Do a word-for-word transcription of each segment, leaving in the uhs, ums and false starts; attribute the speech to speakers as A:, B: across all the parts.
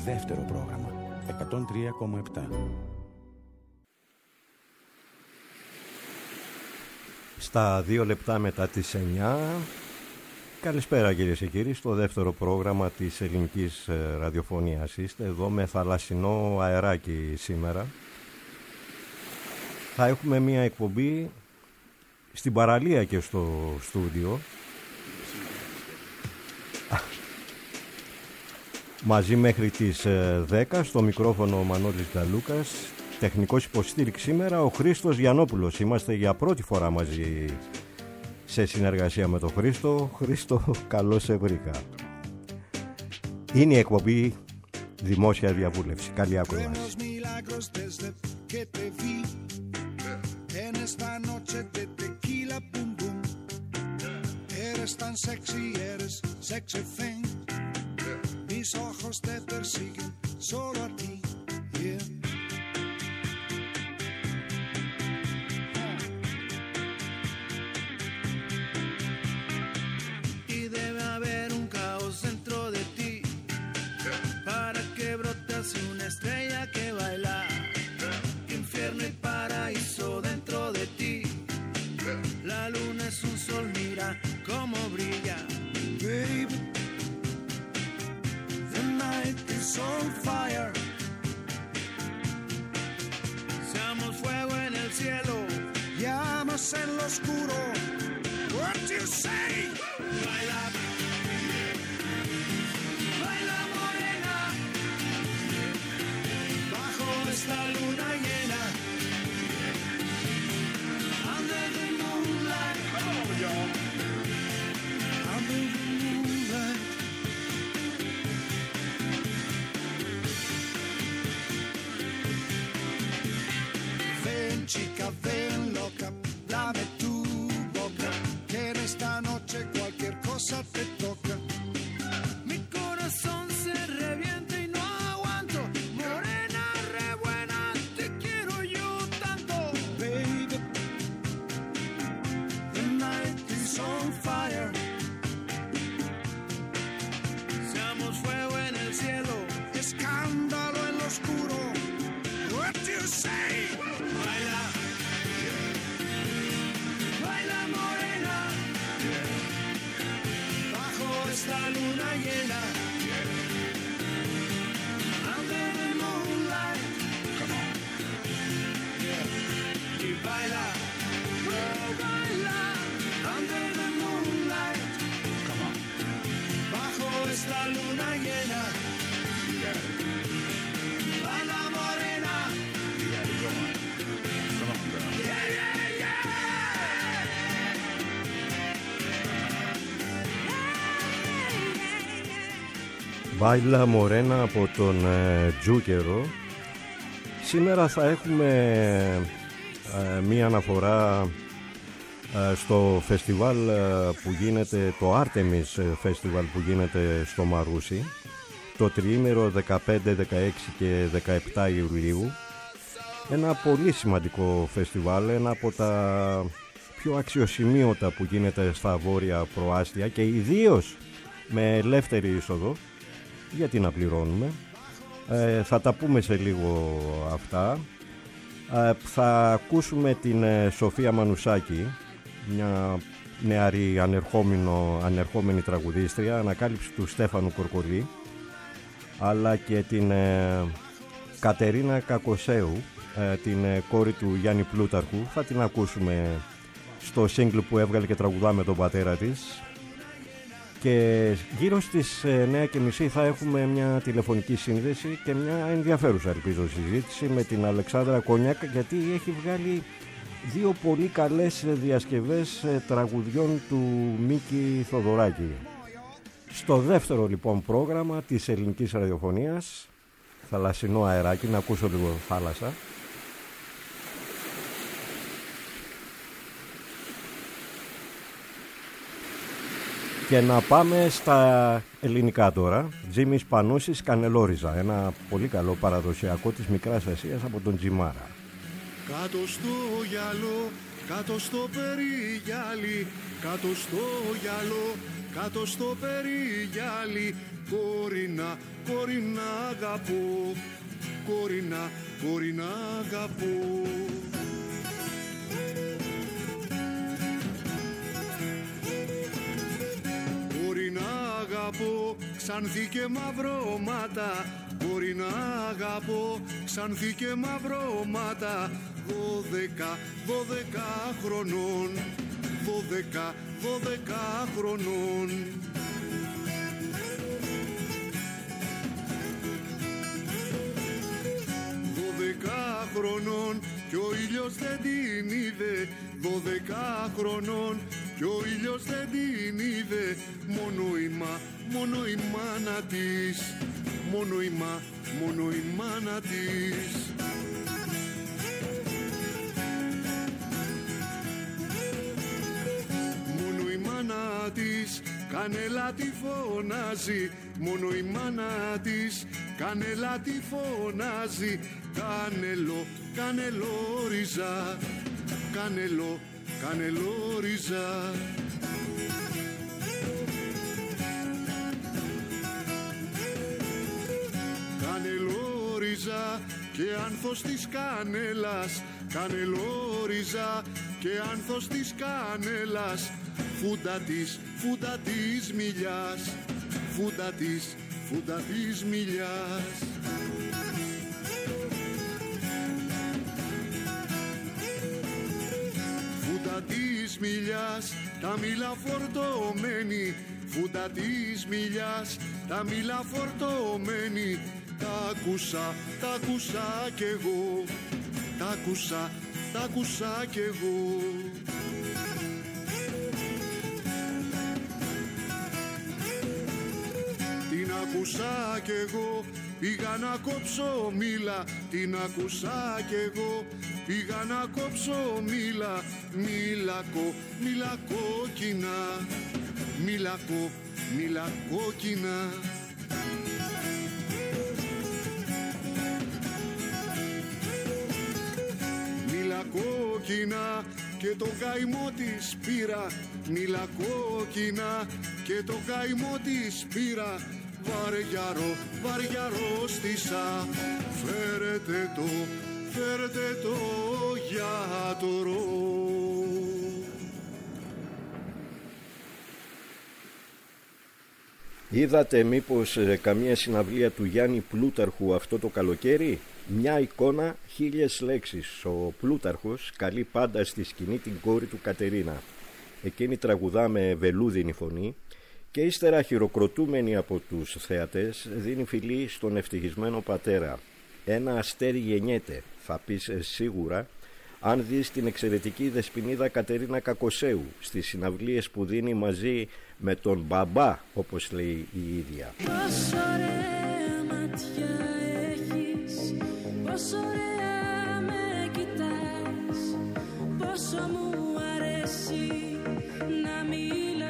A: δεύτερο πρόγραμμα εκατόν τρία κόμμα επτά.
B: Στα δύο λεπτά μετά τις εννιά, καλησπέρα κυρίες και κύριοι, στο δεύτερο πρόγραμμα της ελληνικής ραδιοφωνίας. Είστε εδώ με θαλασσινό αεράκι σήμερα. Θα έχουμε μια εκπομπή στην παραλία και στο στούντιο. Μαζί μέχρι τις δέκα, στο μικρόφωνο ο Μανώλης Γκαλούκας. Τεχνικός υποστήριξη σήμερα ο Χρήστος Γιαννόπουλος. Είμαστε για πρώτη φορά μαζί σε συνεργασία με τον Χρήστο. Χρήστο, καλώς σε βρήκα. Είναι η εκπομπή Δημόσια Διαβούλευση. Καλή ακρόαση.
C: Mis ojos te persiguen solo a ti, yeah. Y debe haber un caos dentro de ti, para que brote así una estrella que baila. Infierno y paraíso dentro de ti. La luna es un sol, mira cómo brilla, baby. On fire. Seamos fuego en el cielo, llamas en lo oscuro. What do you say? Baila, baila morena, bajo esta luna llena. Under the moonlight, oh y'all. Under the moonlight. Chica, ven loca, dame tu boca, que en esta noche cualquier cosa te toca. Mi corazón se revienta y no aguanto, morena re buena, te quiero yo tanto. Baby, the night is on fire. Seamos fuego en el cielo, escándalo en lo oscuro. What do you say? Baila, baila morena, bajo esta luna llena. Under the moonlight, come on, yeah. Y baila, oh baila, under the moonlight, come on, bajo esta luna llena. Yeah. Baila morena.
B: Μπάιλα Μορένα από τον ε, Τζούκερο. Σήμερα θα έχουμε ε, μία αναφορά ε, στο φεστιβάλ ε, που γίνεται, το Artemis Festival που γίνεται στο Μαρούσι, το τριήμερο δεκαπέντε, δεκαέξι και δεκαεπτά Ιουλίου. Ένα πολύ σημαντικό φεστιβάλ, ένα από τα πιο αξιοσημείωτα που γίνεται στα βόρεια προάστια και ιδίως με ελεύθερη είσοδο. Γιατί να πληρώνουμε. Ε, θα τα πούμε σε λίγο αυτά. Ε, θα ακούσουμε την ε, Σοφία Μανουσάκη, μια νεαρή ανερχόμενη τραγουδίστρια, ανακάλυψη του Στέφανου Κορκολή, αλλά και την ε, Κατερίνα Κακοσέου, ε, την ε, κόρη του Γιάννη Πλούταρχου. Θα την ακούσουμε στο σύγκλι που έβγαλε και τραγουδά με τον πατέρα της. Και γύρω στις εννιά και μισή θα έχουμε μια τηλεφωνική σύνδεση και μια ενδιαφέρουσα, ελπίζω, συζήτηση με την Αλεξάνδρα Κόνιακ, γιατί έχει βγάλει δύο πολύ καλές διασκευές τραγουδιών του Μίκη Θοδωράκη. Στο δεύτερο λοιπόν πρόγραμμα της ελληνικής ραδιοφωνίας, θαλασσινό αεράκι, να ακούσω λίγο θάλασσα. Και να πάμε στα ελληνικά τώρα. Τζίμις Πανούσης, Κανελόριζα. Ένα πολύ καλό παραδοσιακό της Μικράς Ασίας από τον Τζιμάρα.
D: Κάτω στο γυαλό, κάτω στο περιγυάλι, κάτω στο γυαλό,
C: κάτω στο περιγιάλι. Κορίνα, κορίνα αγαπώ, κορίνα, κορίνα αγαπώ. Κορίνα αγαπώ, ξανθή και μαυρώματα. Κορίνα αγαπώ, ξανθή και μαυρώματα. Δώδεκα, δώδεκα χρονών, δώδεκα, δώδεκα χρονών. Δώδεκα χρονών κι ο ήλιος δεν την είδε. Δώδεκα χρονών κι ο ήλιος δεν την είδε. Μόνο η μα, μόνο η μάνα της, μόνο η μα, μόνο η μάνα της. Μόνο η μάνα της κανέλα τη φωνάζει. Μόνο η μάνα της κανέλα τη φωνάζει. Κανελό, κανελόριζα, κανελό, κανελόριζα. Κανελόριζα και άνθος της κανέλας. Κανελόριζα και άνθος της κανέλας. Φούντα της, φούντα της μιλιάς. Φούντα της, φούντα της μιλιάς. Φούντα της μιλιάς, τα μήλα φορτωμένη. Φούντα της μιλιάς, τα μήλα φορτωμένη. Τα άκουσα, τα άκουσα κι εγώ. Τα άκουσα, τα άκουσα κι εγώ. Την άκουσα κι εγώ, πήγα να κόψω μήλα. Την άκουσα κι εγώ, πήγα να κόψω μήλα. Μήλακο, μήλα κόκκινα. Μήλακο, μήλα κόκκινα. Μήλα κόκκινα και το καημό της πήρα. Μήλα κόκκινα και το καημό της πήρα. Βαριαρό, βαριαρό στήσα. Φέρετε το, φέρετε το γιατρό.
B: Είδατε μήπως ε, καμία συναυλία του Γιάννη Πλούταρχου αυτό το καλοκαίρι? Μια εικόνα, χίλιες λέξεις. Ο Πλούταρχος καλεί πάντα στη σκηνή την κόρη του Κατερίνα. Εκείνη τραγουδά με βελούδινη φωνή και ύστερα, χειροκροτούμενη από τους θεατές, δίνει φιλί στον ευτυχισμένο πατέρα. Ένα αστέρι γεννιέται, θα πεις σίγουρα, αν δεις την εξαιρετική δεσποινίδα Κατερίνα Κακοσέου στις συναυλίες που δίνει μαζί με τον μπαμπά, όπως λέει η ίδια.
D: Πόσο ωραία ματιά έχεις, πόσο ωραία με κοιτάς, πόσο μου αρέσει να μιλάς,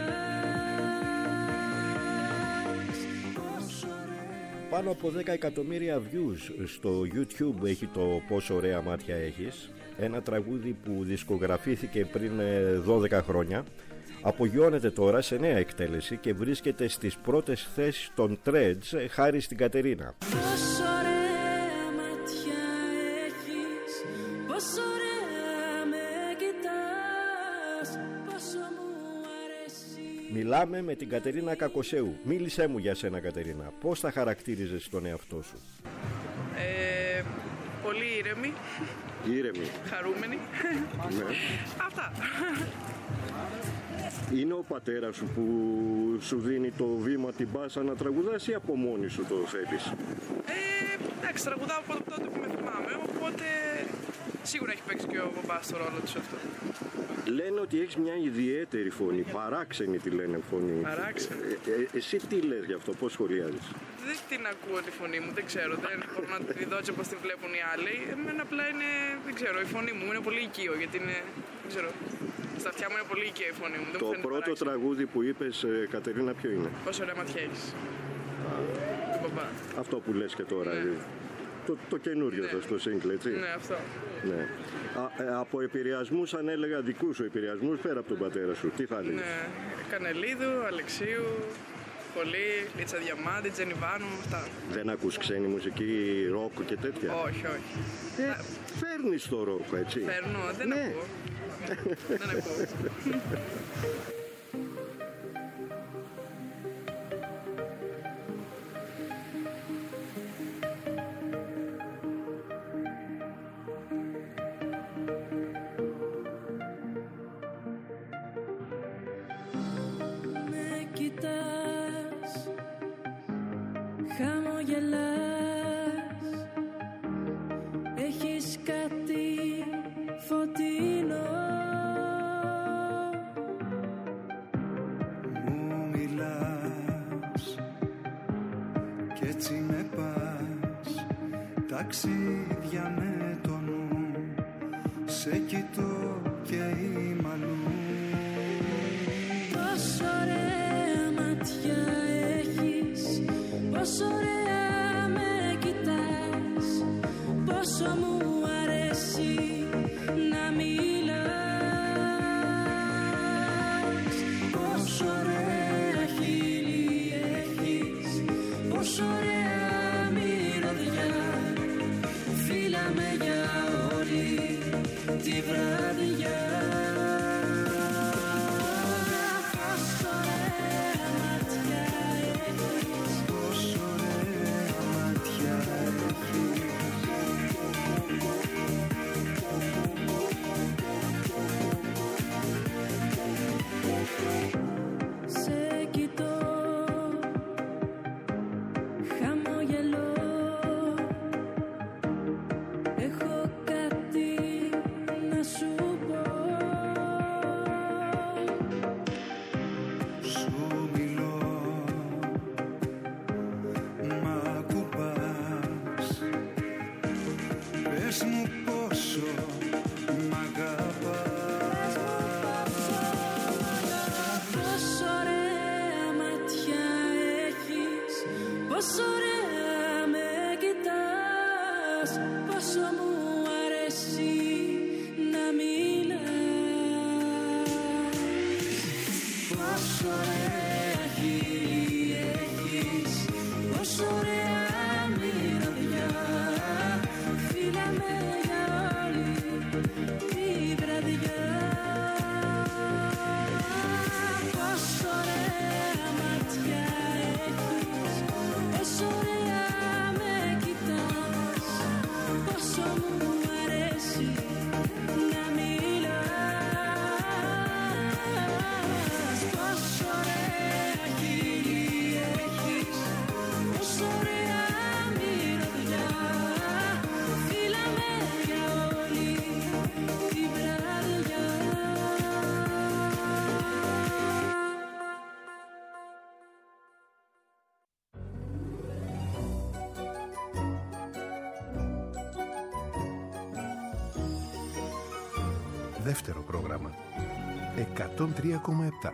D: πόσο ωραία.
B: Πάνω από δέκα εκατομμύρια views στο YouTube έχει το «Πόσο ωραία μάτια έχεις», ένα τραγούδι που δισκογραφήθηκε πριν δώδεκα χρόνια. Απογειώνεται τώρα σε νέα εκτέλεση και βρίσκεται στις πρώτες θέσεις των Threads χάρη στην Κατερίνα.
D: Πόσο ωραία ματιά έχεις, πόσο ωραία με κοιτάς, πόσο μου αρέσει.
B: Μιλάμε με την Κατερίνα Κακοσέου. Μίλησέ μου για σένα, Κατερίνα. Πώς θα χαρακτήριζες τον εαυτό σου?
E: Ε, πολύ ήρεμη.
B: Ήρεμη.
E: Χαρούμενη.
B: Ναι.
E: Αυτά.
B: Είναι ο πατέρας σου που σου δίνει το βήμα, την πάσα να τραγουδάς ή από μόνη σου το θέλεις?
E: Ε, εντάξει, τραγουδάω από τότε που με θυμάμαι, οπότε σίγουρα έχει παίξει και ο μπαμπάς το ρόλο του σε αυτό.
B: Λένε ότι έχεις μια ιδιαίτερη φωνή, παράξενη τη λένε φωνή.
E: Παράξενη.
B: Ε, ε, εσύ τι λες γι' αυτό, πώς σχολιάζεις?
E: Δεν την ακούω τη φωνή μου, δεν ξέρω, δεν μπορώ να τη δω έτσι όπως τη βλέπουν οι άλλοι. Εμένα απλά είναι, δεν ξέρω, η φωνή μου είναι πολύ οικείο, γιατί είναι, δεν ξέρω, στα αυτιά μου είναι πολύ οικείο η φωνή μου. Δεν
B: το
E: μου
B: πρώτο
E: παράξενο.
B: τραγούδι που είπες, ε, Κατερίνα, ποιο είναι?
E: Πόσο ωραία ματιά έχεις. Του μπαμπά.
B: Αυτό που λες και τώρα.
E: Ναι.
B: ε. το, το καινούριο
E: Ναι.
B: το σύγκλι, έτσι.
E: Ναι, αυτό.
B: Ναι. Α, ε, από επηρεασμούς, αν έλεγα δικούς σου επηρεασμούς, πέρα από τον πατέρα σου, τι θα έλεγες?
E: Ναι, Κανελίδου, Αλεξίου, πολύ, Λίτσα Διαμάντη, Τζενιβάνου, αυτά.
B: Δεν ακούς ξένη μουσική, ροκ και τέτοια?
E: Όχι, όχι.
B: Ε, φέρνεις το ροκ, έτσι.
E: Φέρνω, δεν
B: Ναι.
E: ακούω. Δεν ακούω.
D: Με κοιτάς, χαμογελάς, έχεις κάτι φωτεινό.
C: Μου μιλάς κι έτσι με πας ταξίδια με το νου, σε κοιτώ και είμαι αλλού.
D: Πόσο ωραία μάτια έχεις, πόσο ωραία με κοιτάς, πόσο μου αρέσει να μιλάς. Πόσο ωραία χείλη έχεις, πόσο ωραία μυρωδιά, φύλαμε για όλη τη βραδιά. Σε κοιτώ, χαμογελώ, έχω κάτι να σου πω.
C: Σου μιλώ, μ' ακουμπάς, πες μου πόσο μ' αγαπάς.
D: Πόσο ωραία μάτια έχεις, πόσο ωραία με κοιτάς, πόσο μου αρέσει να μιλάς. Πόσο ωραία χείλη έχεις, πόσο ωραία μυρωδιά, φύλαμε για όλη τη βραδιά. Πόσο ωραία μάτια έχεις, πόσο ωραία με κοιτάς, πόσο μου αρέσει να μιλάς. Πόσο ωραία χείλη έχεις, πόσο ωραία μυρωδιά, φύλαμε για όλη τη βραδιά.
F: Δεύτερο πρόγραμμα. εκατόν τρία κόμμα επτά.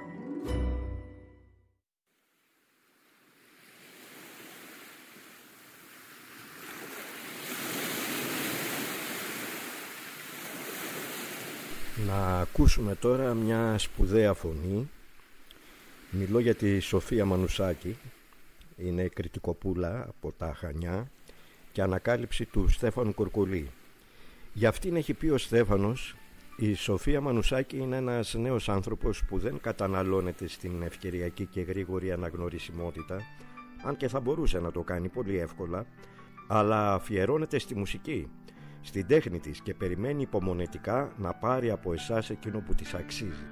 B: Να ακούσουμε τώρα μια σπουδαία φωνή. Μιλώ για τη Σοφία Μανουσάκη. Είναι κριτικοπούλα από τα Χανιά και ανακάλυψη του Στέφανου Κορκολή. Για αυτήν έχει πει ο Στέφανος: η Σοφία Μανουσάκη είναι ένας νέος άνθρωπος που δεν καταναλώνεται στην ευκαιριακή και γρήγορη αναγνωρισιμότητα, αν και θα μπορούσε να το κάνει πολύ εύκολα, αλλά αφιερώνεται στη μουσική, στην τέχνη της και περιμένει υπομονετικά να πάρει από εσάς εκείνο που της αξίζει.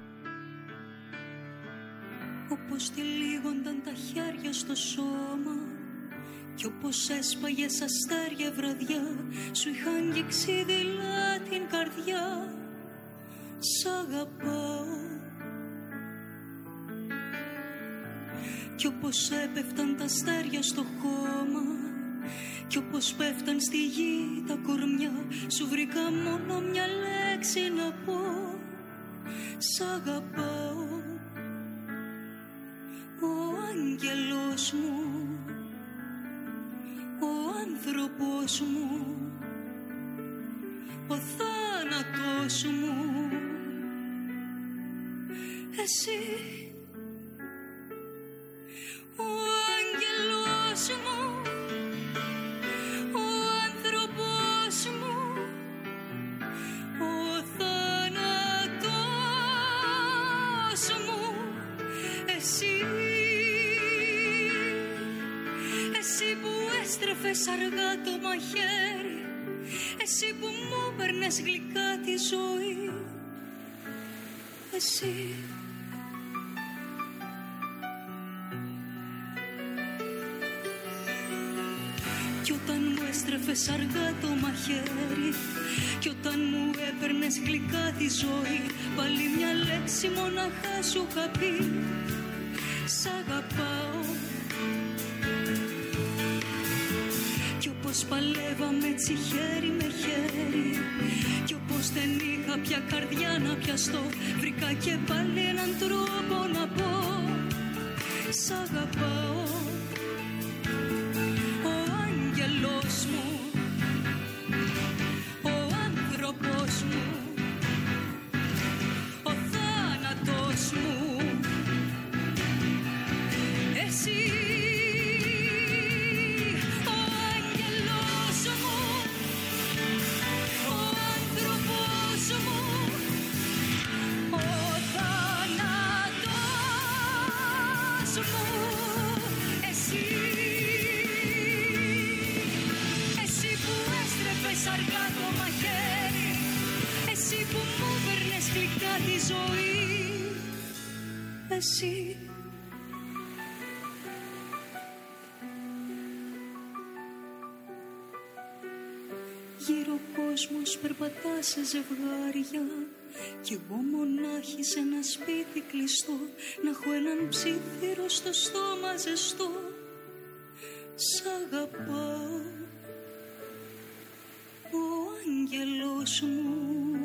G: Όπως τυλίγονταν τα χέρια στο σώμα κι όπως έσπαγες αστέρια βραδιά, σου είχα αγγίξει δειλά την καρδιά. Σ' αγαπάω. Κι όπως έπεφταν τα αστέρια στο χώμα κι όπως πέφταν στη γη τα κορμιά, σου βρήκα μόνο μια λέξη να πω: σ' αγαπάω. Ο άγγελος μου, ο άνδρας άνθρωπος μου, ο θάνατος μου, εσύ, ο άγγελος μου, ο άνθρωπος μου, ο θάνατος μου, εσύ, εσύ που έστρεφες αργά το μαχαίρι, εσύ που μου παίρνες γλυκά τη ζωή, εσύ. Κι όταν μου έστρεφες αργά το μαχαίρι, κι όταν μου έπαιρνες γλυκά τη ζωή, πάλι μια λέξη μοναχά σου είχα πει, σ' αγαπάω. Κι όπως παλεύαμε έτσι χέρι με χέρι, κι όπως δεν είχα πια καρδιά να πιαστώ, βρήκα και πάλι έναν τρόπο να πω, σ' αγαπάω. Ο άγγελος μου, ο άνθρωπος μου, ο θάνατος μου, εσύ. Αργά το μαχαίρι, εσύ που μου παίρνες γλυκά τη ζωή, εσύ. Γύρω ο κόσμος περπατά σε ζευγάρια, κι εγώ μονάχη σε ένα σπίτι κλειστό, να έχω έναν ψήθυρο στο στόμα ζεστό, σ' αγαπάω. Ο άγγελος μου,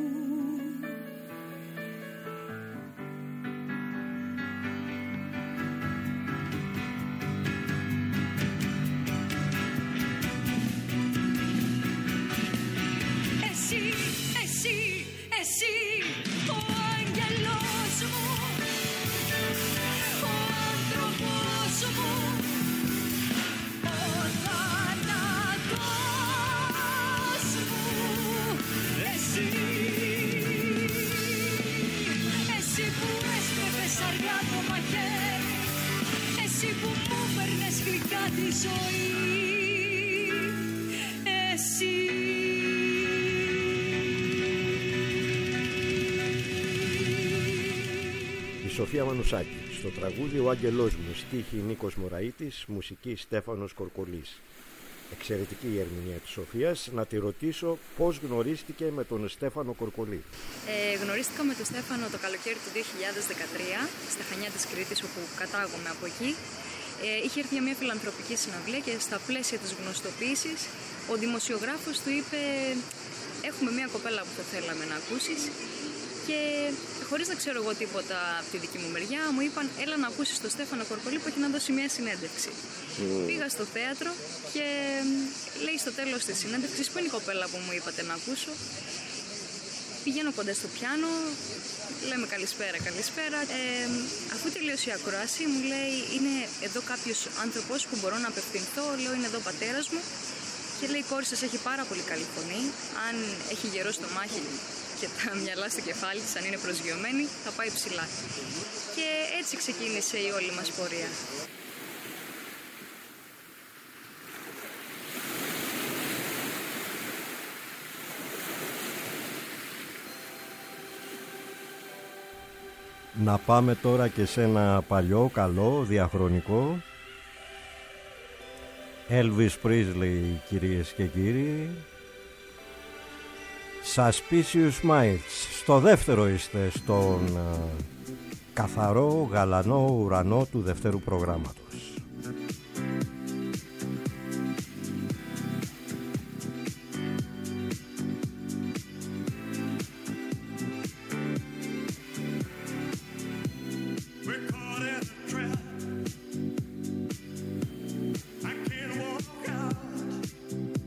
G: εσύ, εσύ, εσύ, ο άγγελος μου, ο άνθρωπος μου, ο θάνατος. Εσύ, εσύ που έστρεφες αργά το μαχαίρι, εσύ που μου παίρνες γλυκά τη ζωή, εσύ.
B: Η Σοφία Μανουσάκη, στο τραγούδι «Ο Άγγελός μου», στίχη Νίκος Μωραΐτης, μουσική Στέφανος Κορκολής. Εξαιρετική η ερμηνεία της Σοφίας. Να τη ρωτήσω πώς γνωρίστηκε με τον Στέφανο Κορκολή.
H: Ε, γνωρίστηκα με τον Στέφανο το καλοκαίρι του δύο χιλιάδες δεκατρία στα Χανιά της Κρήτης, όπου κατάγομαι από εκεί. Ε, είχε έρθει για μια φιλανθρωπική συναυλία και στα πλαίσια της γνωστοποίησης ο δημοσιογράφος του είπε, έχουμε μια κοπέλα που θα θέλαμε να ακούσεις, και χωρίς να ξέρω εγώ τίποτα από τη δική μου μεριά, μου είπαν έλα να ακούσεις τον Στέφανο Κορκολή που έχει να δώσει μια συνέντευξη. Mm. Πήγα στο θέατρο και λέει στο τέλος της συνέντευξης, που είναι η κοπέλα που μου είπατε να ακούσω. Πηγαίνω κοντά στο πιάνο, λέμε καλησπέρα, καλησπέρα. Ε, αφού τελείωσε η ακρόαση, μου λέει είναι εδώ κάποιος άνθρωπος που μπορώ να απευθυνθώ. Λέω είναι εδώ ο πατέρας μου. Και λέει η κόρη σας έχει πάρα πολύ καλή φωνή. Αν έχει γερό στο μάχη και τα μυαλά στο κεφάλι της, αν είναι προσγειωμένη, θα πάει ψηλά. Και έτσι ξεκίνησε η όλη μας πορεία.
B: Να πάμε τώρα και σε ένα παλιό, καλό, διαχρονικό. Elvis Presley, κυρίες και κύριοι. Suspicious Minds. Στο δεύτερο είστε, στον uh, καθαρό, γαλανό ουρανό του δευτέρου προγράμματος.
C: I can't walk out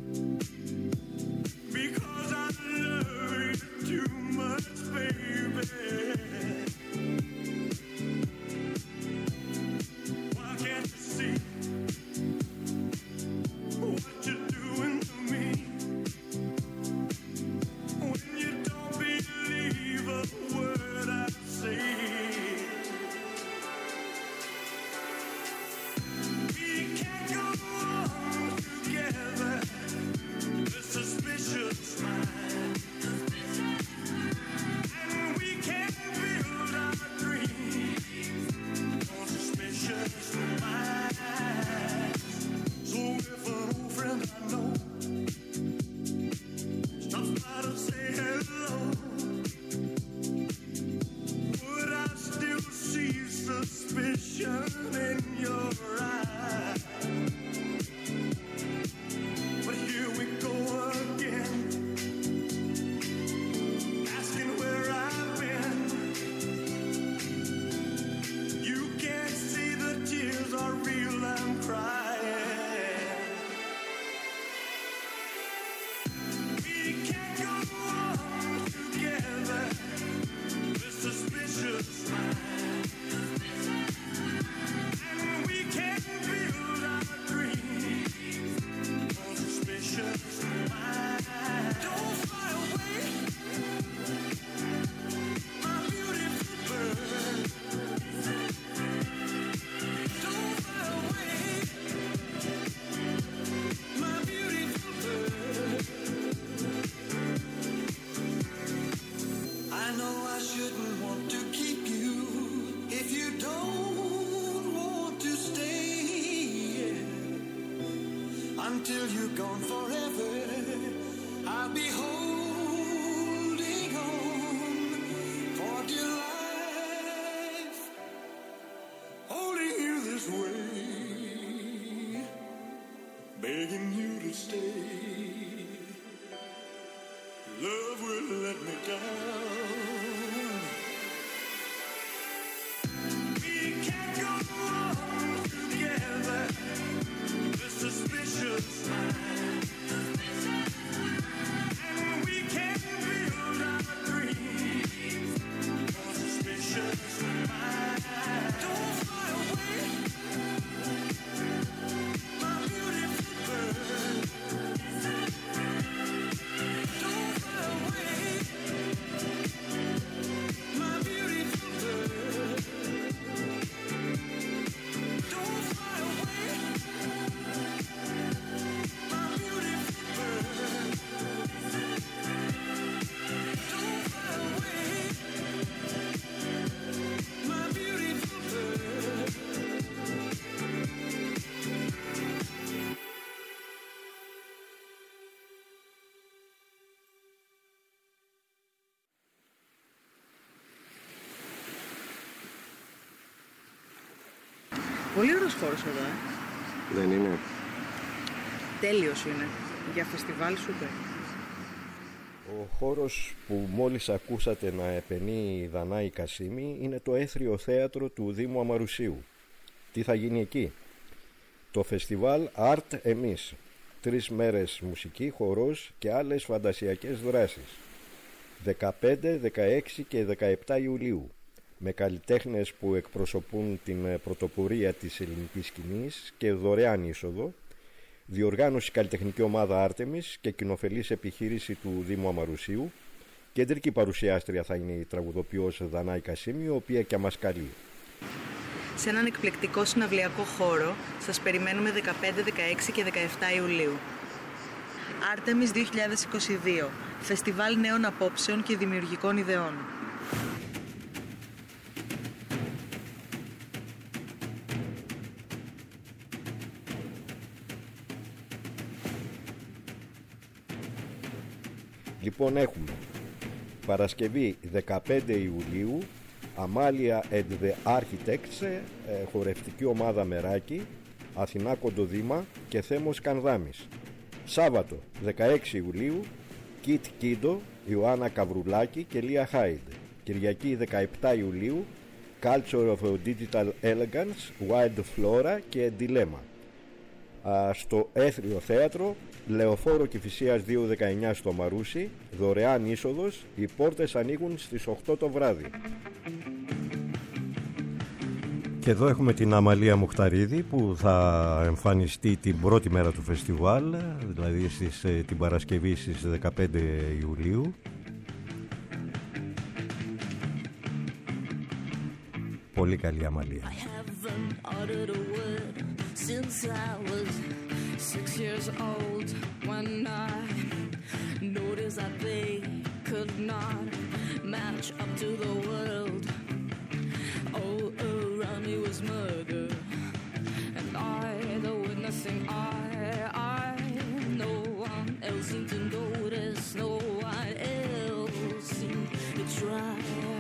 C: the suspicious mind. And we can build our dreams on suspicious minds. So if an old friend I know stops by to say hello, would I still see suspicion in your eyes? But here we go again, asking where I've been. You can't see the tears are real, I'm crying. We can't go on together, the suspicious mind. And we can't build our dreams on suspicious mind. Don't fly away, my beautiful bird. Don't fly away, my beautiful bird. I know I shouldn't want to keep you if you don't want to stay. Until you're gone forever, I'll be holding on for dear life, holding you this way, begging you to stay. Love will let me down. We can't go on together, the suspicious mind. And we can't build our dreams on suspicious mind. Don't fly away, my beautiful bird. Don't fly away, my beautiful bird. Don't fly away, my beautiful bird. Don't fly away, my beautiful bird.
E: Πολύ ωραίος χώρος εδώ, ε.
B: Δεν είναι?
E: Τέλειος είναι. Για φεστιβάλ σούπερ.
B: Ο χώρος που μόλις ακούσατε να επενεί η Δανάη Κασίμη είναι το Έθριο Θέατρο του Δήμου Αμαρουσίου. Τι θα γίνει εκεί? Το φεστιβάλ Art Εμείς. Τρεις μέρες μουσική, χορός και άλλες φαντασιακές δράσεις. δεκαπέντε, δεκαέξι και δεκαεπτά Ιουλίου. Με καλλιτέχνες που εκπροσωπούν την πρωτοπορία της ελληνικής σκηνής και δωρεάν είσοδο, διοργάνωση καλλιτεχνική ομάδα Άρτεμις και κοινοφελής επιχείρηση του Δήμου Αμαρουσίου. Κεντρική παρουσιάστρια θα είναι η τραγουδοποιός Δανάη Κασίμη, η οποία και μας καλεί.
E: Σε έναν εκπληκτικό συναυλιακό χώρο σας περιμένουμε δεκαπέντε, δεκαέξι και δεκαεπτά Ιουλίου. Άρτεμις δύο χιλιάδες είκοσι δύο. Φεστιβάλ νέων απόψεων και δημιουργικών ιδεών.
B: Λοιπόν, έχουμε Παρασκευή δεκαπέντε Ιουλίου, Αμάλια and the Architects, ε, χορευτική ομάδα Μεράκι, Αθηνά Κοντοδήμα και Θέμος Κανδάμης. Σάββατο δεκαέξι Ιουλίου, Κιτ Κίντο, Ιωάννα Καβρουλάκη και Λία Χάιντ. Κυριακή δεκαεπτά Ιουλίου, Culture of Digital Elegance, Wild Flora και Dilemma. Α, στο Έθριο Θέατρο, Λεωφόρο Κηφισίας δύο δεκαεννιά στο Μαρούσι, δωρεάν είσοδος, οι πόρτες ανοίγουν στις οκτώ το βράδυ. Και εδώ έχουμε την Αμαλία Μουχταρίδη που θα εμφανιστεί την πρώτη μέρα του φεστιβάλ, δηλαδή στις, την Παρασκευή στις δεκαπέντε Ιουλίου. Πολύ καλή Αμαλία.
D: six years old when I noticed that they could not match up to the world. All around me was murder, and I, the witnessing eye, I, no one else seemed to notice, no one else seemed to try.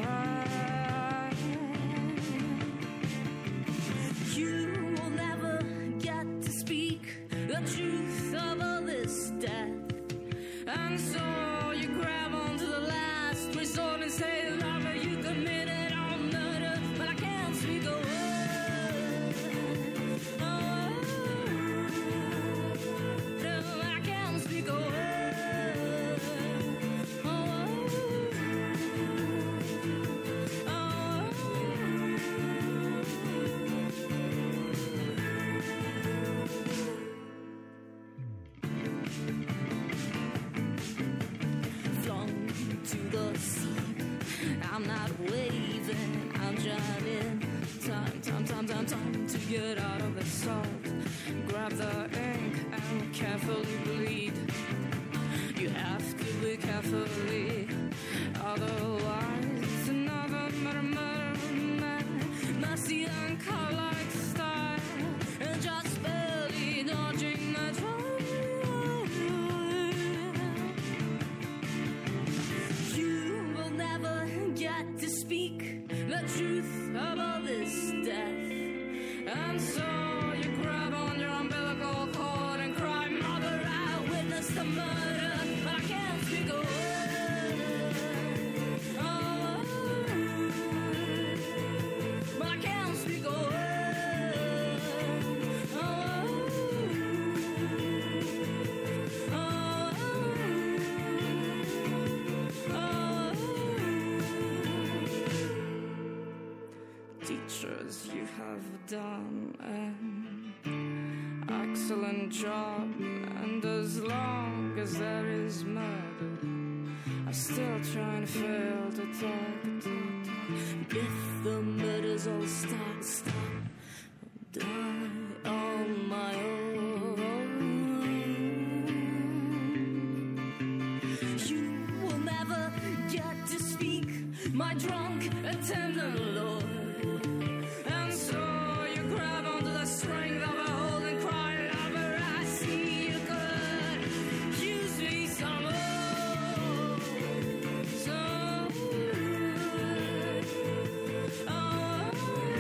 D: You will never get to speak the truth of all this death, and so you grab onto the last resort and say, lover, you committed all murder, but I can't speak a word. Oh, no, I can't speak a word. Oh, oh, flung to the sea. I'm not waving, I'm driving. Time, time, time, time, time to get out of the salt. Grab the ink and carefully bleed. You have to be carefully, otherwise it's another murder, murder, murder. Messy and car-like style, and just barely dodging the drive. You will never get to speak the truth of all this death, and so you grab on your umbilical cord and cry, mother, I witnessed the murder, but I can't speak a word. Oh, but I can't speak a word. Oh, oh, oh. Teachers, you have done an excellent job, and as long as there is murder, I'm still trying to fail to talk, talk, talk. If the murders all stop, stop, I'll die on my own. You will never get to speak my drunk attendant, Lord. And so you grab onto the strength of a hold and cry, lover, I see you could use me some more. So, oh, oh,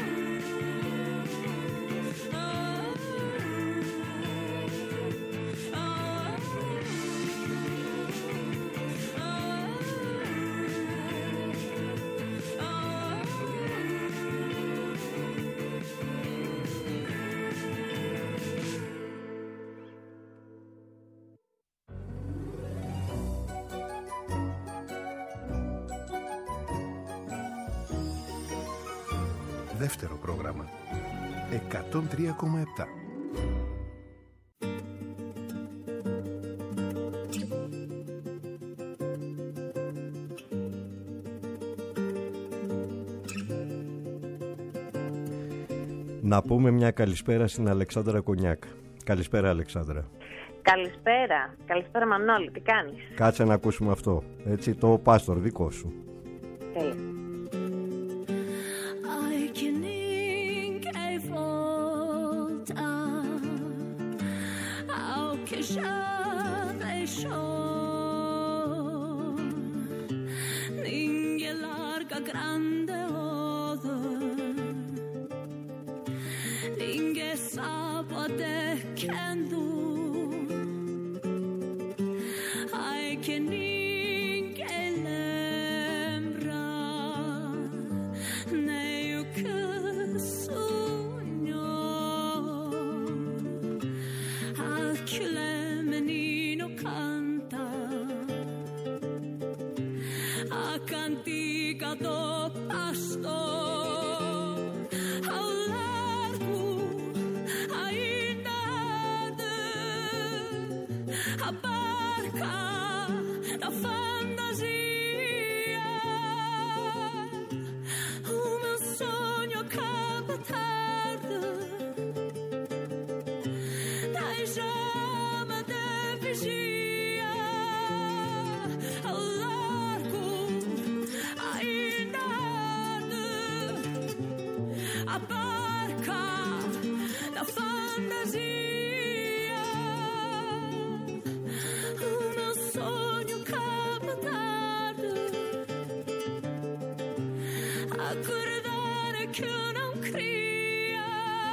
F: Δεύτερο πρόγραμμα. εκατόν τρία κόμμα επτά.
B: Να πούμε μια καλησπέρα στην Αλεξάνδρα Κονιάκ. Καλησπέρα, Αλεξάνδρα.
I: Καλησπέρα. Καλησπέρα, Μανώλη. Τι κάνεις?
B: Κάτσε να ακούσουμε αυτό. Έτσι, το Πάστορ δικό σου.
I: Τέλεια.
D: Dai,
G: accordare che non cria.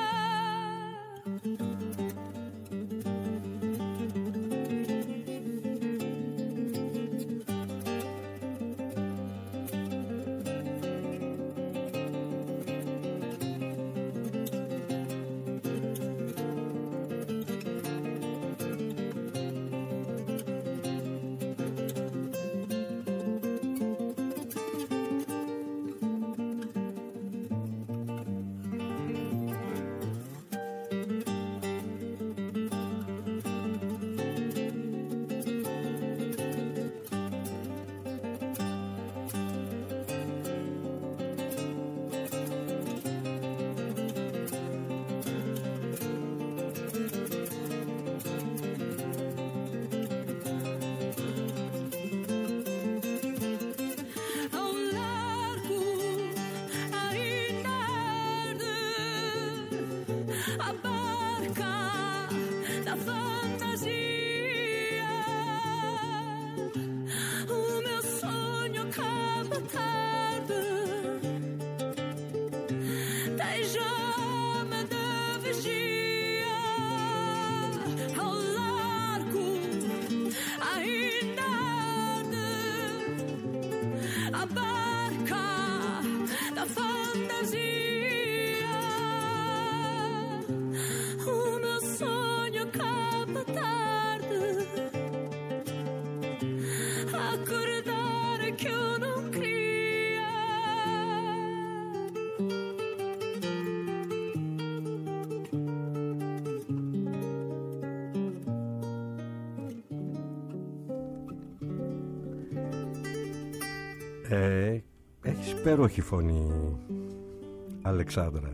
B: Ε, έχεις υπέροχη φωνή, Αλεξάνδρα.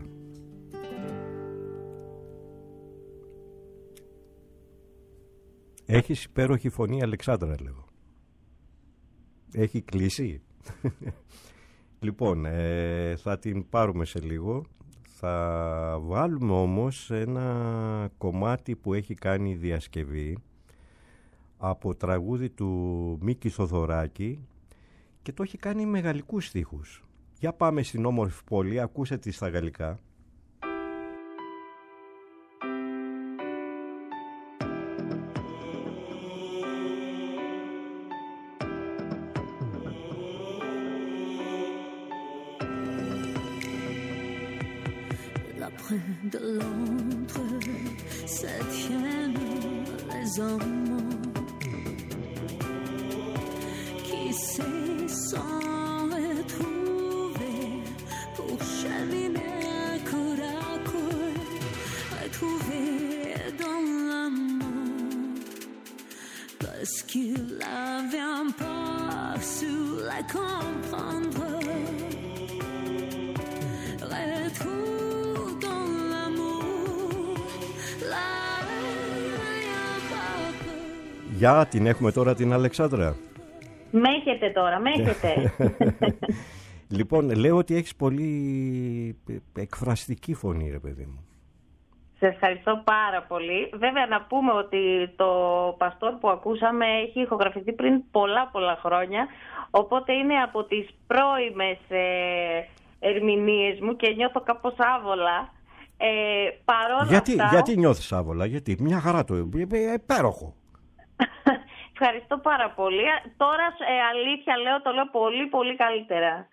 B: Έχεις υπέροχη φωνή, Αλεξάνδρα, λέγω. Έχει κλείσει. Λοιπόν, ε, θα την πάρουμε σε λίγο. Θα βάλουμε όμως ένα κομμάτι που έχει κάνει διασκευή από τραγούδι του Μίκη Θοδωράκη και το έχει κάνει με γαλλικούς στίχους. Για πάμε στην όμορφη πόλη, ακούσε τη στα γαλλικά.
G: De l'ombre se tiennent les hommes qui se sont retrouvés pour cheminer côte à côte, retrouvés dans l'amour, parce qu'il n'avait pas su la comprendre. Retrouve
B: Για την έχουμε τώρα την Αλεξάνδρα.
I: Με έχετε τώρα, με έχετε.
B: Λοιπόν, λέω ότι έχεις πολύ εκφραστική φωνή, ρε παιδί μου.
I: Σε ευχαριστώ πάρα πολύ. Βέβαια να πούμε ότι το Παστόρ που ακούσαμε έχει ηχογραφηθεί πριν πολλά πολλά χρόνια, οπότε είναι από τις πρώιμες ε, ερμηνείες μου και νιώθω κάπως άβολα. Ε, παρόλα
B: γιατί,
I: αυτά...
B: γιατί νιώθεις άβολα, γιατί μια χαρά το υπέροχο.
I: Ευχαριστώ πάρα πολύ. Τώρα ε, αλήθεια λέω, το λέω πολύ πολύ καλύτερα.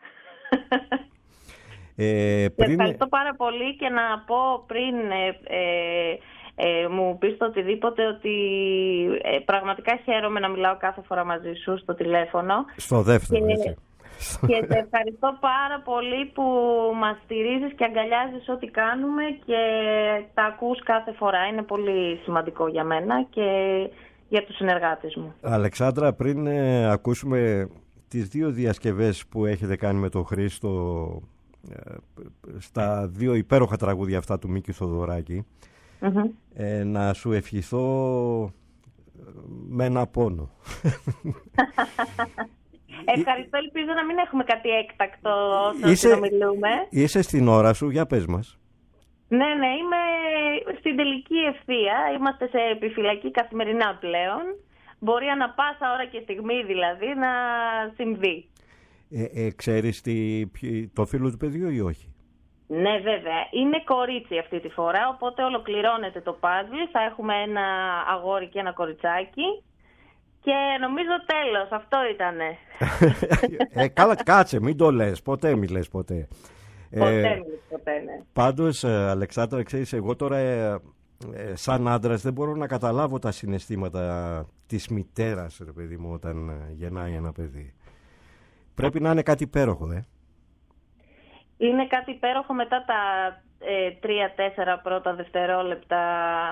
B: Ε, πριν...
I: Ευχαριστώ πάρα πολύ και να πω πριν ε, ε, ε, μου πεις το οτιδήποτε ότι ε, πραγματικά χαίρομαι να μιλάω κάθε φορά μαζί σου στο τηλέφωνο.
B: Στο δεύτερο,
I: και,
B: έτσι.
I: Και σε ευχαριστώ πάρα πολύ που μας στηρίζεις και αγκαλιάζεις ό,τι κάνουμε και τα ακούς κάθε φορά. Είναι πολύ σημαντικό για μένα και για τους συνεργάτες μου.
B: Αλεξάνδρα, πριν ε, ακούσουμε τις δύο διασκευές που έχετε κάνει με τον Χρήστο ε, στα δύο υπέροχα τραγούδια αυτά του Μίκη Θοδωράκη, mm-hmm. ε, να σου ευχηθώ με ένα πόνο.
I: Ευχαριστώ, ελπίζω να μην έχουμε κάτι έκτακτο όσο συνομιλούμε.
B: Είσαι στην ώρα σου, για πες μας.
I: Ναι, ναι, είμαι στην τελική ευθεία. Είμαστε σε επιφυλακή καθημερινά πλέον. Μπορεί ανα πάσα ώρα και στιγμή δηλαδή να συμβεί.
B: Ε, ε, ξέρεις τι, το φίλο του παιδιού ή όχι?
I: Ναι, βέβαια. Είναι κορίτσι αυτή τη φορά, οπότε ολοκληρώνεται το παζλ. Θα έχουμε ένα αγόρι και ένα κοριτσάκι. Και νομίζω τέλος, αυτό ήτανε.
B: ε, καλά, κάτσε, μην το λες, ποτέ μη λες ποτέ.
I: Ποτέ ε, μη λες ποτέ, ναι.
B: Πάντως, Αλεξάνδρα, ξέρεις, εγώ τώρα ε, ε, σαν άντρας δεν μπορώ να καταλάβω τα συναισθήματα της μητέρας, ρε παιδί μου, όταν γεννάει ένα παιδί. Πρέπει να είναι κάτι υπέροχο, ε.
I: Είναι κάτι υπέροχο μετά τα τρία-τέσσερα ε, πρώτα δευτερόλεπτα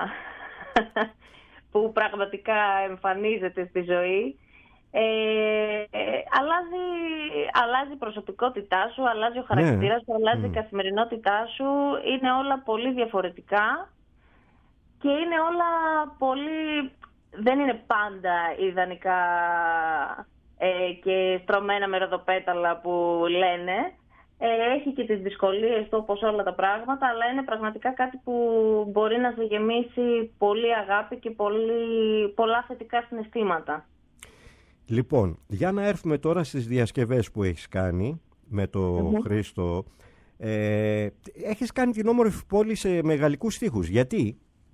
I: που πραγματικά εμφανίζεται στη ζωή. Ε, ε, αλλάζει, αλλάζει η προσωπικότητά σου, αλλάζει ο χαρακτήρας σου, αλλάζει mm. η καθημερινότητά σου. Είναι όλα πολύ διαφορετικά και είναι όλα πολύ... Δεν είναι πάντα ιδανικά ε, και στρωμένα με ροδοπέταλα που λένε. Ε, έχει και τις δυσκολίες του όπως όλα τα πράγματα, αλλά είναι πραγματικά κάτι που μπορεί να σε γεμίσει πολύ αγάπη και πολύ, πολλά θετικά συναισθήματα.
B: Λοιπόν, για να έρθουμε τώρα στις διασκευές που έχεις κάνει με το mm-hmm. Χρήστο. Ε, έχεις κάνει την όμορφη πόλη σε μεγαλικούς στίχους. Γιατί?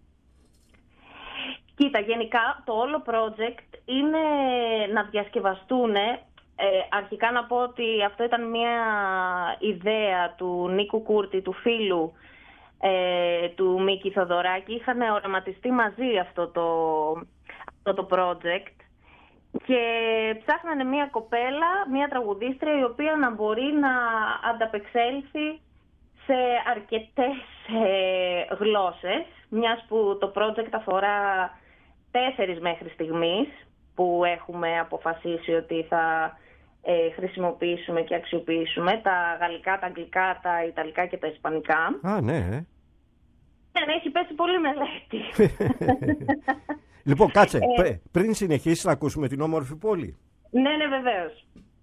I: Κοίτα, γενικά το όλο project είναι να διασκευαστούν. Ε, αρχικά να πω ότι αυτό ήταν μια ιδέα του Νίκου Κούρτη, του φίλου ε, του Μίκη Θοδωράκη. Είχαν οραματιστεί μαζί αυτό το, αυτό το project και ψάχνανε μια κοπέλα, μια τραγουδίστρια η οποία να μπορεί να ανταπεξέλθει σε αρκετές ε, γλώσσες, μιας που το project αφορά τέσσερις μέχρι στιγμής που έχουμε αποφασίσει ότι θα ε, χρησιμοποιήσουμε και αξιοποιήσουμε, τα γαλλικά, τα αγγλικά, τα ιταλικά και τα ισπανικά.
B: Α, ναι.
I: Ναι, έχει πέσει πολύ μελέτη.
B: Λοιπόν, κάτσε, ε, πριν συνεχίσεις να ακούσουμε την όμορφη πόλη.
I: Ναι, ναι, βεβαίως.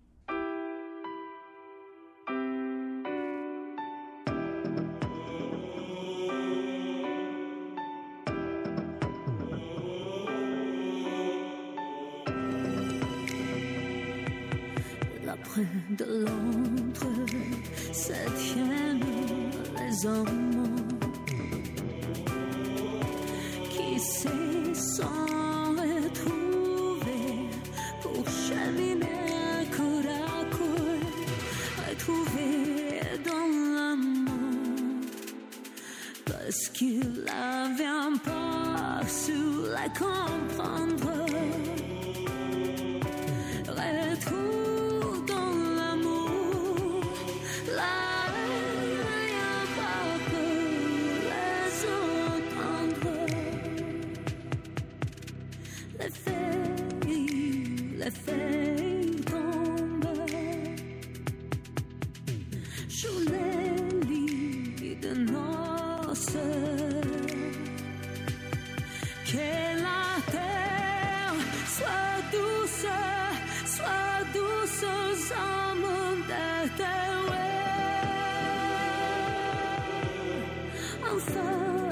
G: Près de l'antre se tiennent les hommes qui se sont retrouvés pour cheminer côte à côte, retrouvés dans l'amour, parce qu'il n'avait pas su la comprendre. Retrouve les feuilles tombent sur les lits de noces, que la terre soit douce, soit douce aux hommes de terre, enfin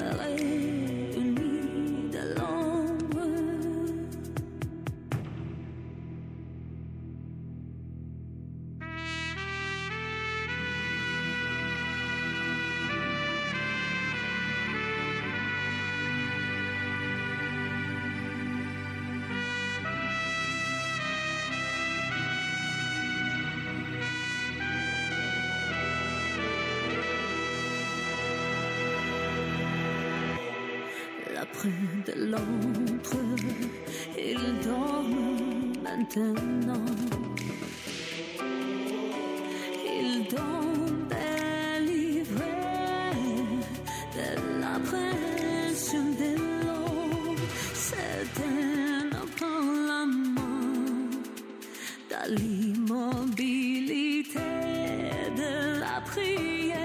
G: près de l'antre, ils dorment maintenant. Ils dorment délivrés de la pression de l'eau. S'éteignent par la main de l'immobilité de la prière.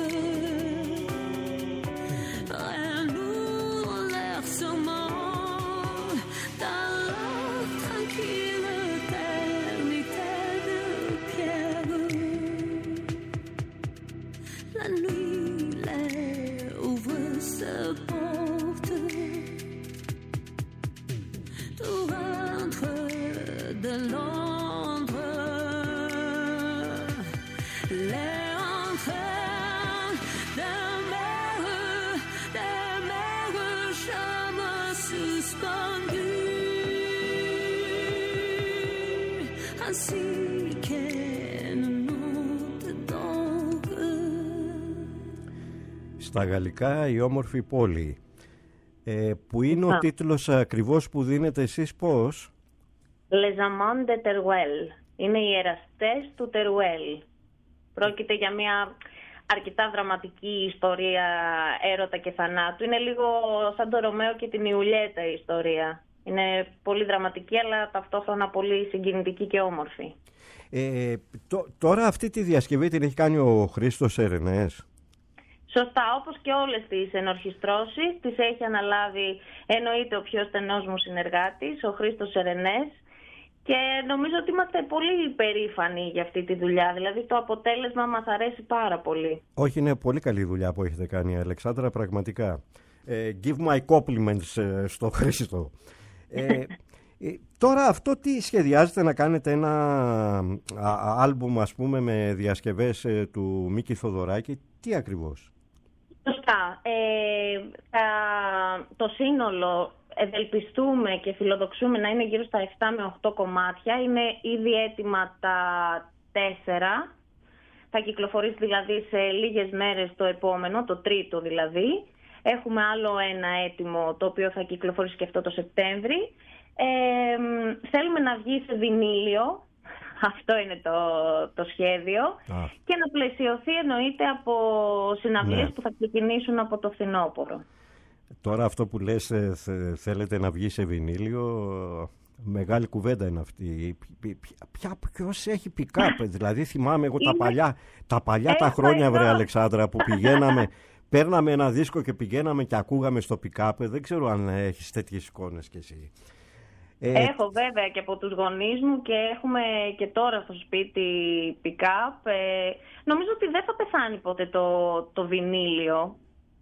G: La nuit les ouvre sa porte, tout rentre de Londres.
B: Στα γαλλικά η όμορφη πόλη, ε, που είναι ο τίτλος ακριβώς που δίνετε εσείς πώς?
I: Les Amants de Teruel. Είναι οι εραστές του Τερουέλ. Πρόκειται για μια αρκετά δραματική ιστορία έρωτα και θανάτου. Είναι λίγο σαν το Ρωμαίο και την Ιουλιέτα η ιστορία. Είναι πολύ δραματική, αλλά ταυτόχρονα πολύ συγκινητική και όμορφη.
B: Ε, τ, τώρα αυτή τη διασκευή την έχει κάνει ο Χρήστος Ερενές.
I: Σωστά, όπως και όλες τις ενορχιστρώσεις, τις έχει αναλάβει, εννοείται, ο πιο στενός μου συνεργάτης, ο Χρήστος Ερενές, και νομίζω ότι είμαστε πολύ περήφανοι για αυτή τη δουλειά, δηλαδή το αποτέλεσμα μας αρέσει πάρα πολύ.
B: Όχι, είναι πολύ καλή δουλειά που έχετε κάνει, Αλεξάνδρα, πραγματικά. Ε, give my compliments ε, στο Χρήστο. Ε, ε, τώρα αυτό τι σχεδιάζετε να κάνετε, ένα α, άλμπουμ ας πούμε με διασκευές ε, του Μίκη Θοδωράκη, τι ακριβώς?
I: Σωστά. Ε, τα, το σύνολο ευελπιστούμε και φιλοδοξούμε να είναι γύρω στα επτά με οκτώ κομμάτια. Είναι ήδη έτοιμα τα τέσσερα. Θα κυκλοφορήσει δηλαδή σε λίγες μέρες το επόμενο, το τρίτο δηλαδή. Έχουμε άλλο ένα έτοιμο, το οποίο θα κυκλοφορήσει και αυτό το Σεπτέμβρη. Ε, θέλουμε να βγει σε βινίλιο. Αυτό είναι το, το σχέδιο. Α. Και να πλαισιωθεί εννοείται από συναυλίες, ναι, που θα ξεκινήσουν από το φθινόπωρο. Τώρα αυτό που λες, θε, θέλετε να βγει σε βινίλιο, μεγάλη κουβέντα είναι αυτή. Ποια, ποιος έχει pick-up? Δηλαδή θυμάμαι εγώ τα παλιά, τα, παλιά τα χρόνια, βρε Αλεξάνδρα, που πηγαίναμε, παίρναμε ένα δίσκο και πηγαίναμε και ακούγαμε στο pick-up. Δεν ξέρω αν έχεις τέτοιες εικόνες κι εσύ. Έχω βέβαια και από τους γονείς μου και έχουμε και τώρα στο σπίτι pick-up. Ε, νομίζω ότι δεν θα πεθάνει ποτέ το, το βινίλιο.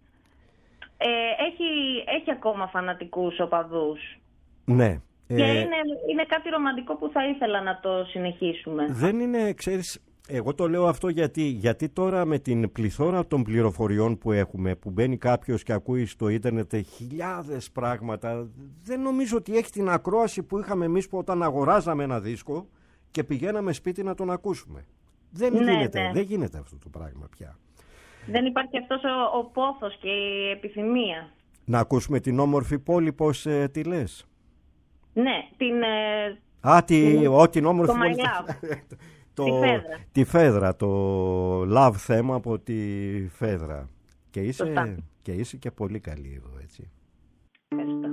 I: Ε, έχει, έχει ακόμα φανατικούς οπαδούς. Ναι. Και ε, είναι, είναι κάτι ρομαντικό που θα ήθελα να το συνεχίσουμε. Δεν είναι, ξέρεις, εγώ το λέω αυτό γιατί, γιατί τώρα με την πληθώρα των πληροφοριών που έχουμε, που μπαίνει κάποιος και ακούει στο ίντερνετ χιλιάδες πράγματα, δεν νομίζω ότι έχει την ακρόαση που είχαμε εμείς που όταν αγοράζαμε ένα δίσκο και πηγαίναμε σπίτι να τον ακούσουμε. Δεν, ναι, γίνεται, ναι. δεν γίνεται αυτό το πράγμα πια. Δεν υπάρχει αυτός ο, ο πόθος και η επιθυμία. Να ακούσουμε την όμορφη πόλη, πώς ε, τη λες? Ναι, την... Ε, Α, τη, την, ο, την όμορφη πόλη. Το, τη, φέδρα. τη Φέδρα, το love θέμα από τη Φέδρα. Και είσαι, και είσαι και πολύ καλή εδώ, έτσι. Ευχαριστώ.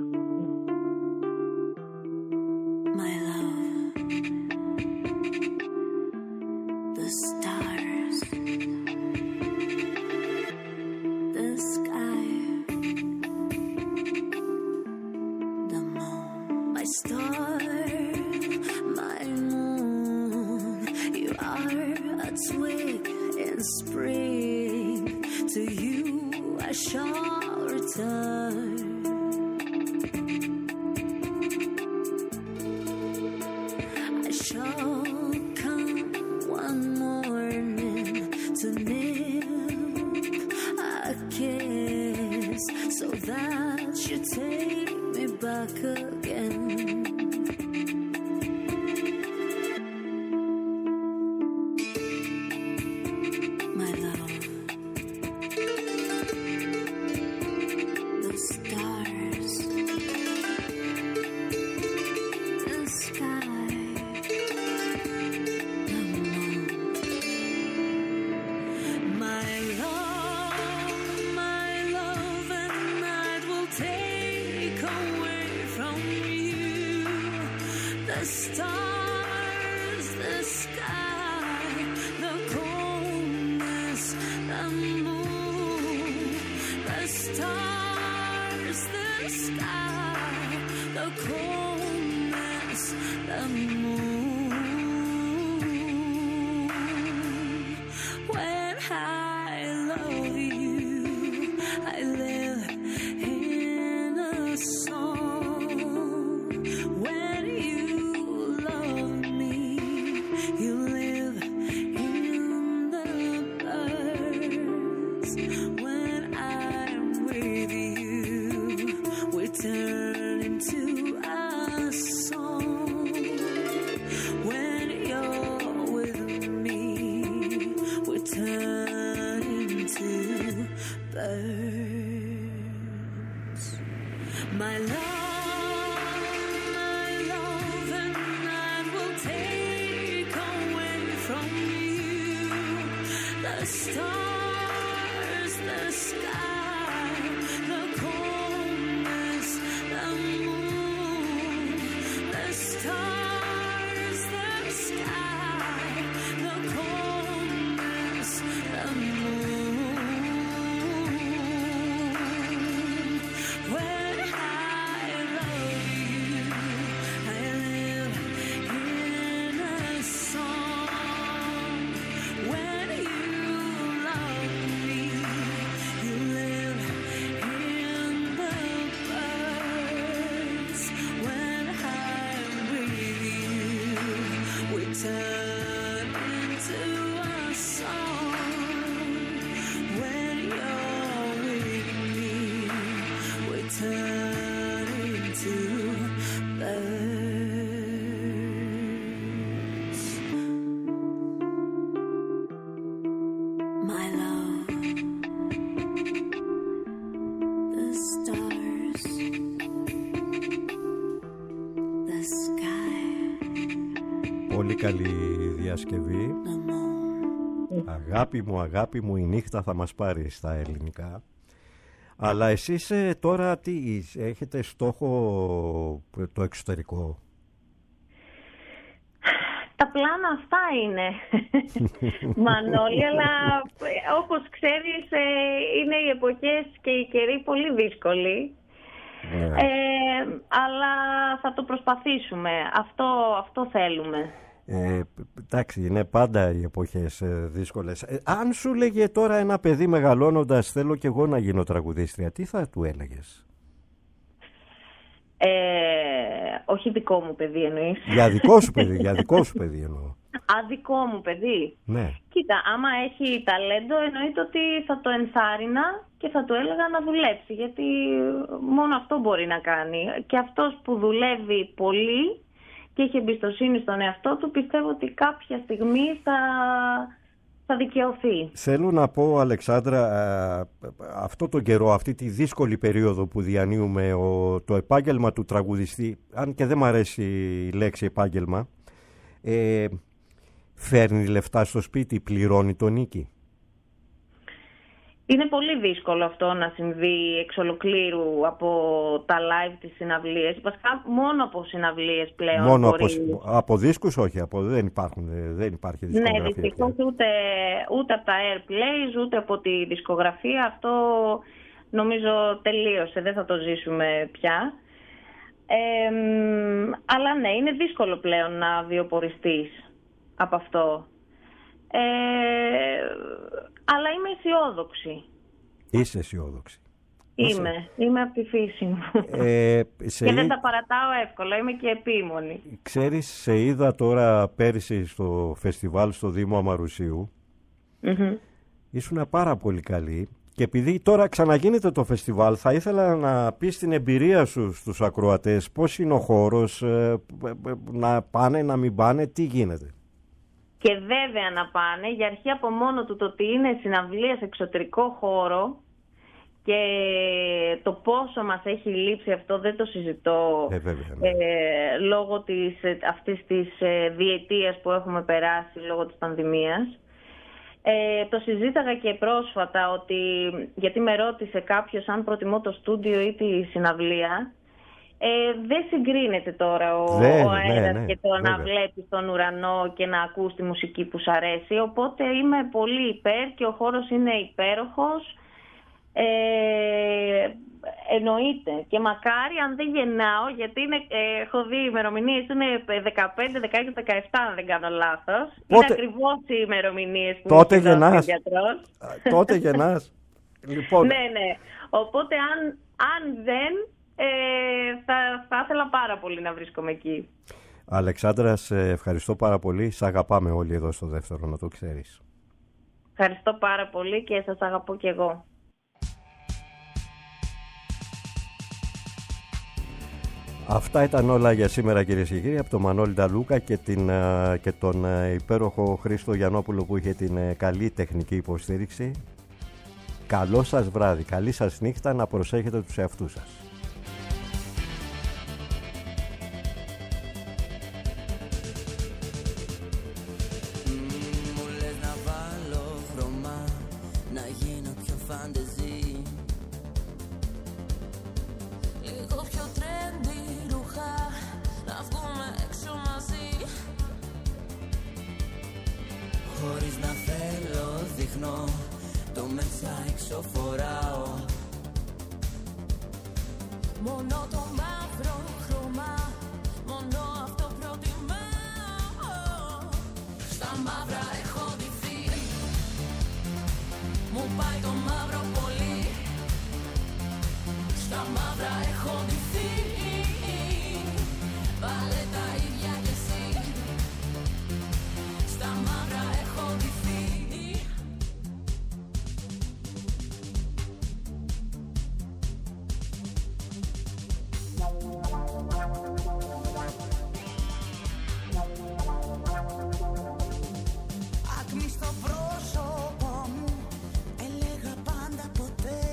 I: My love, the stars, the sky, the moon, my star, my moon, you are a twig in spring, to you I shall return. I shall come one morning to milk a kiss, so that you take me back again.
C: Turn into a song.
G: My love, my love, and I will take away from you the stars, the sky, the coldness, the moon, the stars, the sky, the coldness, the moon. When I love you, I live in a song. When you love me, you live in the birds. When I'm with you, we turn into a song. When you're with me, we turn into birds. My love, the stars, the sky,
B: Πολύ καλή διασκευή.
G: the moon.
B: Αγάπη μου, αγάπη μου, η νύχτα θα μας πάρει στα ελληνικά. Αλλά εσείς ε, τώρα τι, έχετε στόχο το εξωτερικό?
I: Τα πλάνα αυτά είναι, Μανώλη, αλλά ε, όπως ξέρεις ε, είναι οι εποχές και οι καιροί πολύ δύσκολοι.
B: Ναι.
I: Ε, αλλά θα το προσπαθήσουμε. Αυτό, αυτό θέλουμε.
B: Ε, εντάξει, είναι πάντα οι εποχές ε, δύσκολες. Ε, αν σου λέγε τώρα ένα παιδί μεγαλώνοντας θέλω και εγώ να γίνω τραγουδίστρια, τι θα του έλεγες?
I: Ε, όχι δικό μου παιδί εννοείς?
B: Για δικό σου παιδί, για δικό σου παιδί εννοώ.
I: Α, δικό μου παιδί.
B: Ναι.
I: Κοίτα, άμα έχει ταλέντο εννοείται ότι θα το ενθάρρυνα και θα του έλεγα να δουλέψει, γιατί μόνο αυτό μπορεί να κάνει. Και αυτός που δουλεύει πολύ και έχει εμπιστοσύνη στον εαυτό του, πιστεύω ότι κάποια στιγμή θα, θα δικαιωθεί.
B: Θέλω να πω, Αλεξάνδρα, αυτό τον καιρό, αυτή τη δύσκολη περίοδο που διανύουμε, ο, το επάγγελμα του τραγουδιστή, αν και δεν μ' αρέσει η λέξη επάγγελμα, ε, φέρνει λεφτά στο σπίτι, πληρώνει το νίκη?
I: Είναι πολύ δύσκολο αυτό να συμβεί εξ ολοκλήρου από τα live της συναυλίες. Βασικά μόνο από συναυλίες πλέον.
B: Μόνο
I: μπορεί...
B: από, από δίσκους, όχι, από, δεν, υπάρχουν, δεν υπάρχει δισκογραφία.
I: Ναι, δυστυχώς ούτε, ούτε από τα airplays, ούτε από τη δισκογραφία. Αυτό νομίζω τελείωσε, δεν θα το ζήσουμε πια. Ε, αλλά ναι, είναι δύσκολο πλέον να βιοποριστείς από αυτό. Ε, αλλά είμαι αισιόδοξη.
B: Είσαι αισιόδοξη?
I: Είμαι, είμαι από τη φύση μου.
B: Ε, σε...
I: Και δεν τα παρατάω εύκολα, είμαι και επίμονη.
B: Ξέρεις, σε είδα τώρα πέρυσι στο φεστιβάλ στο Δήμο Αμαρουσίου.
I: Mm-hmm.
B: Ήσουν πάρα πολύ καλή. Και επειδή τώρα ξαναγίνεται το φεστιβάλ, θα ήθελα να πεις την εμπειρία σου στους ακροατές. Πώς είναι ο χώρος, να πάνε, να μην πάνε, τι γίνεται?
I: Και βέβαια να πάνε, για αρχή από μόνο του το ότι είναι συναυλία σε εξωτερικό χώρο και το πόσο μας έχει λείψει αυτό δεν το συζητώ
B: ε, βέβαια, ναι.
I: ε, λόγω της, αυτής της ε, διετίας που έχουμε περάσει λόγω της πανδημίας. Ε, το συζήταγα και πρόσφατα ότι, γιατί με ρώτησε κάποιος αν προτιμώ το στούντιο ή τη συναυλία. Ε, δεν συγκρίνεται τώρα ο,
B: δεν,
I: ο αέρας
B: ναι, ναι,
I: και το
B: βέβαια.
I: να βλέπεις τον ουρανό και να ακούς τη μουσική που σου αρέσει. Οπότε είμαι πολύ υπέρ και ο χώρος είναι υπέροχος. Ε, εννοείται. Και μακάρι αν δεν γεννάω, γιατί είναι, ε, έχω δει ημερομηνίες, είναι δεκαπέντε, δεκαέξι, δεκαεπτά αν δεν κάνω λάθος.
B: Πότε...
I: Είναι ακριβώς οι ημερομηνίες που
B: τότε
I: μου
B: γεννάς. Τότε γεννάς. Λοιπόν...
I: ναι, ναι. Οπότε αν, αν δεν... Ε, θα, θα ήθελα πάρα πολύ να βρίσκομαι εκεί.
B: Αλεξάνδρα, σε ευχαριστώ πάρα πολύ. Σ' αγαπάμε όλοι εδώ στο δεύτερο, να το ξέρεις.
I: Ευχαριστώ πάρα πολύ και σας αγαπώ κι εγώ.
B: Αυτά ήταν όλα για σήμερα, κυρίες και κύριοι, από τον Μανώλη Νταλούκα και, την, και τον υπέροχο Χρήστο Γιαννόπουλο που είχε την καλή τεχνική υποστήριξη. Καλό σας βράδυ, καλή σας νύχτα, να προσέχετε τους εαυτούς σας.
J: ξεχνώ, το μέσα έξω φοράω.
K: Μόνο το μαύρο χρώμα, μόνο αυτό προτιμάω. Στα μαύρα έχω ντυθεί, μου πάει το μαύρο πολύ. Στα μαύρα έχω ντυθεί, βάλε τα ίδια κι εσύ. Στα μαύρα έχω ντυθεί.
C: Ακμή στο πρόσωπο μου, έλεγα πάντα ποτέ.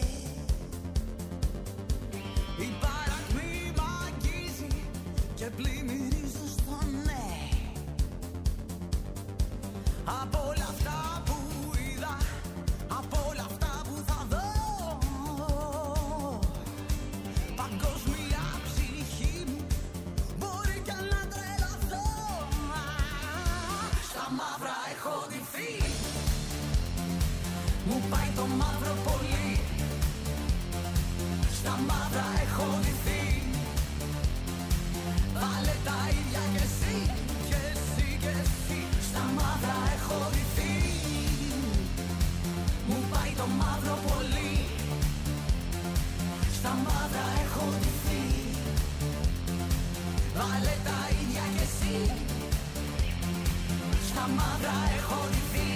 C: Η παρακμή μ' αγγίζει και πλημμυρίζω στο ναι. Από όλα αυτά που είδα, από όλα αυτά που θα δω, παγκόσμια ψυχή μου μπορεί κι να τρελαθώ. Στα μαύρα έχω ντυθεί, μου πάει το μαύρο πολύ. Στα μαύρα έχω ντυθεί, βάλε τα ίδια κι εσύ, κι εσύ κι εσύ. Στα μαύρα έχω ντυθεί, μου πάει το μαύρο πολύ. Στα μαύρα έχω ντυθεί, βάλε τα ίδια κι εσύ. Στα μαύρα έχω ντυθεί.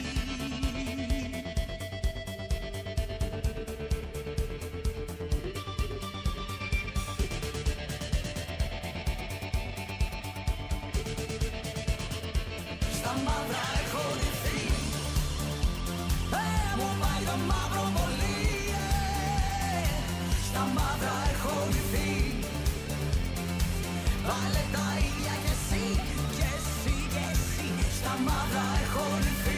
C: Στα μαύρα έχω ντυθεί, ε, μου πάει το μαύρο πολύ. ε. Στα μαύρα έχω ντυθεί, βάλε τα ίδια κι εσύ, κι εσύ κι εσύ. Στα μαύρα έχω ντυθεί.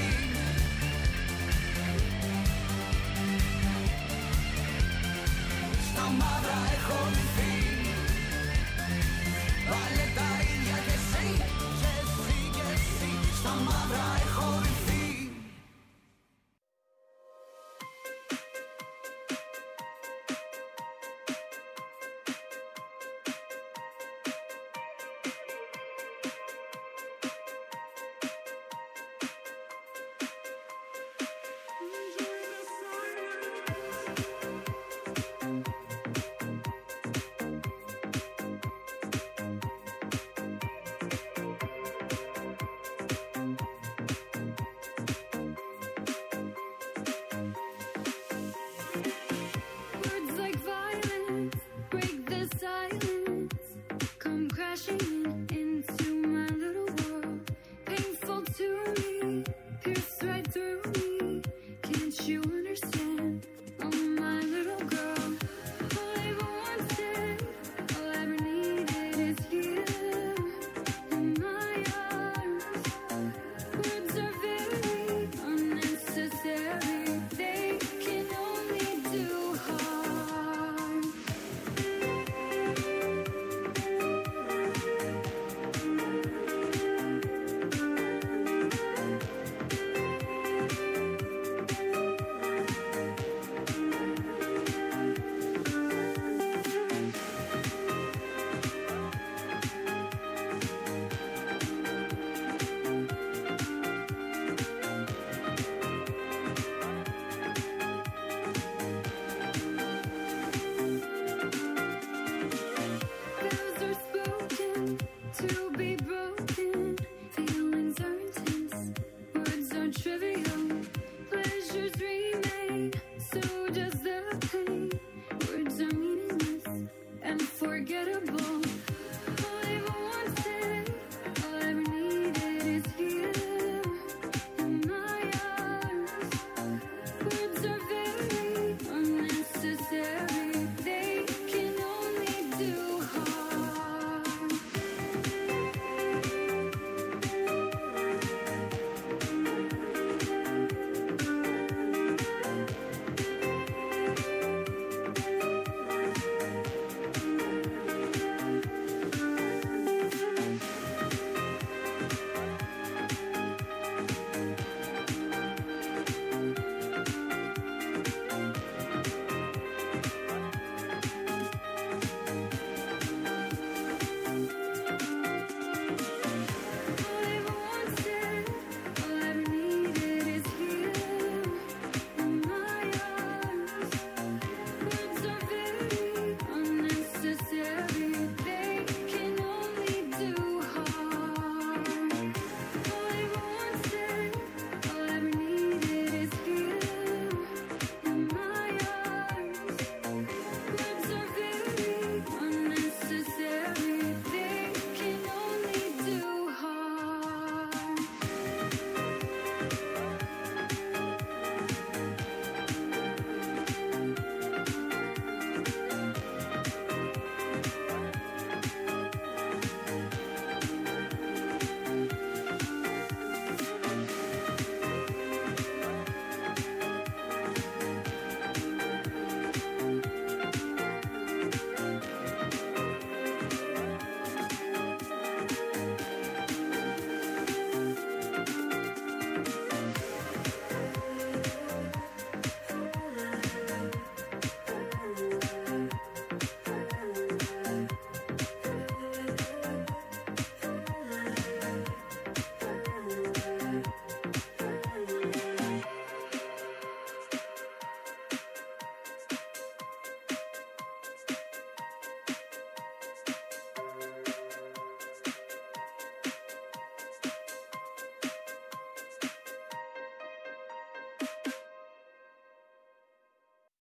C: Στα μαύρα έχω ντυθεί, βάλε τα ίδια κι εσύ, κι εσύ κι εσύ. Στα μαύρα έχω ντυθεί.
D: Words like violence break the silence, come crashing into my little world. Painful to me, pierce right through me. Can't you understand? Oh, my little girl. All I ever wanted, all I ever needed is here in my arms. Words are very unnecessary. They can only do harm. Vows are spoken to be broken. Feelings are intense, words are trivial. Pleasures remain, so does the pain. Words are meaningless and forgettable.